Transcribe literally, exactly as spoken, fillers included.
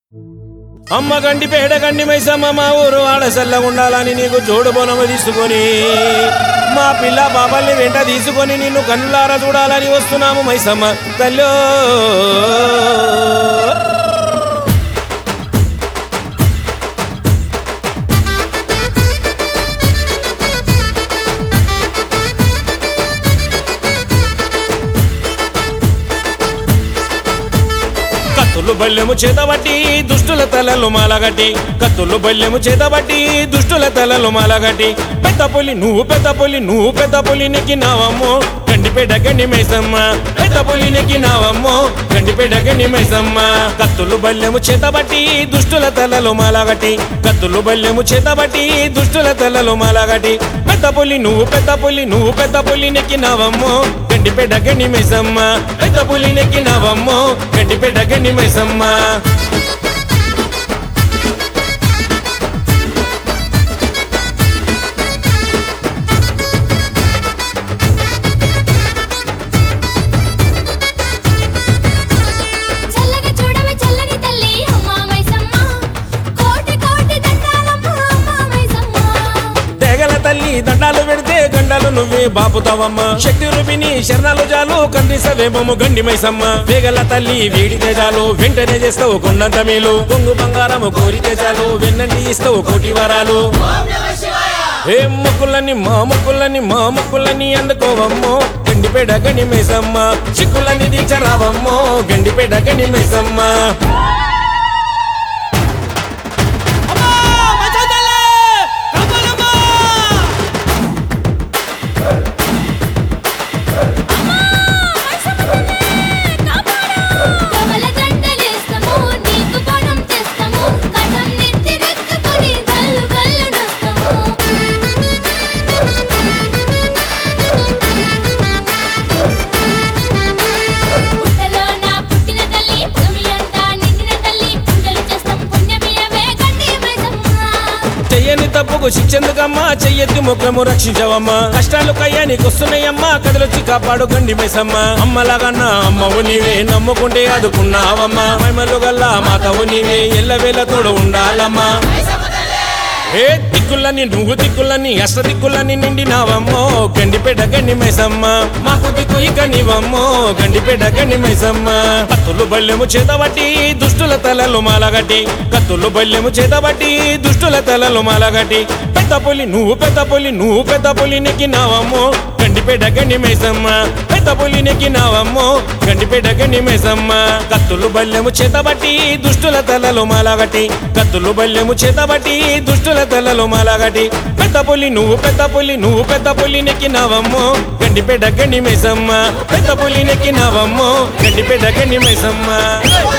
అమ్మ గండి పేడ గండి మైసమ్మ మా ఊరు ఆడసల్ల ఉండాలని నీకు జోడు బోనము తీసుకొని మా పిల్ల బాబాల్ని వెంట తీసుకొని నిన్ను కన్నులారా చూడాలని వస్తున్నాము మైసమ్మ తల్లో. కత్తులు బల్లెము చేతబట్టి దుష్టుల తలలు మాలగట్టి కత్తులు బల్లెము చేతబట్టి దుష్టుల తలలు మాలగట్టి పెద్ద పులి నువ్వు పెద్ద పులి నువ్వు పెద్ద పులి నెక్కినావమ్మో గండిపేట గండి మైసమ్మ పెద్ద పులి నెక్కినావమ్మో గండిపేట గండి మైసమ్మ. కత్తులు బల్లెము చేతబట్టి దుష్టుల తలలు మాలగట్టి కత్తులు బల్లెము చేతబట్టి దుష్టుల తలలు మాలగట్టి పెద్ద పులి నువ్వు పెద్ద పులి నువ్వు పెద్ద పులి నెక్కినావమ్మో గండిపేట గండి మైసమ్మ పెద్ద పులి నెక్కినావమ్మో గండిపేట గండి మైసమ్మ. తల్లి దండాలు పెడితే గండాలు నువ్వే బాపుతావమ్మ శక్తి రూపిణి శరణాలు జాలు కందిసవేమము గండి మైసమ్మ. వేగల తల్లి వేడితే చాలు వెంటనే చేస్తావు కొండంత మేలు కొంగు బంగారము కోరితే చాలు వెన్నంటి ఇస్తావు కోటి వరాలు. ఏ మొక్కులని మా మొక్కులని మా మొక్కులని అందుకోవమ్మో గండిపేట గండి మైసమ్మ చిక్కులని దీక్షరావమ్మో గండిపేట గండి మైసమ్మ. చెయ్యని తప్పుకు శిక్షెందుకమ్మా చెయ్యెత్తి ముఖము రక్షించవమ్మా కష్టాలు కయ్యానికి వస్తున్నాయమ్మా కదలొచ్చి కాపాడు గండి మైసమ్మ. అమ్మలాగన్నా అమ్మవు నీవే నమ్ముకుంటే అదుకున్నావమ్మా మైమలు గల్లా మాతవు నీవే ఎల్లవేళ తోడు ఉండాలమ్మా. ఏ దిక్కులని నువ్వు దిక్కులని అష్ట దిక్కులని నిండినావమ్మో గండిపేట గండి మైసమ్మ మాకు దిక్కు ఇక నీవమ్మో గండిపేట గండి మైసమ్మ. కత్తులు బల్లెము చేతబట్టి దుష్టుల తలలు మాలగట్టి కత్తులు బల్లెము చేతబట్టి దుష్టుల తలలు మాలగట్టి పెద్ద పులి నువ్వు పెద్ద పులి నువ్వు పెద్ద పులి నెక్కినావమ్మో గండిపేట గండి మైసమ్మ పెద్ద పులి నెక్కినావమ్మో గండిపేట గండి మైసమ్మ. కత్తులు బల్లెము చేతబట్టి దుష్టుల తలలు మాలగట్టి కత్తులు బల్లెము చేతబట్టి దుష్టుల తలలు మాలగట్టి పెద్ద పులి నువ్వు పెద్ద పులి నువ్వు పెద్ద పులి నెక్కినావమ్మో గండిపేట గండి మైసమ్మ పెద్ద పులి నెక్కినావమ్మో గండిపేట గండి మైసమ్మ.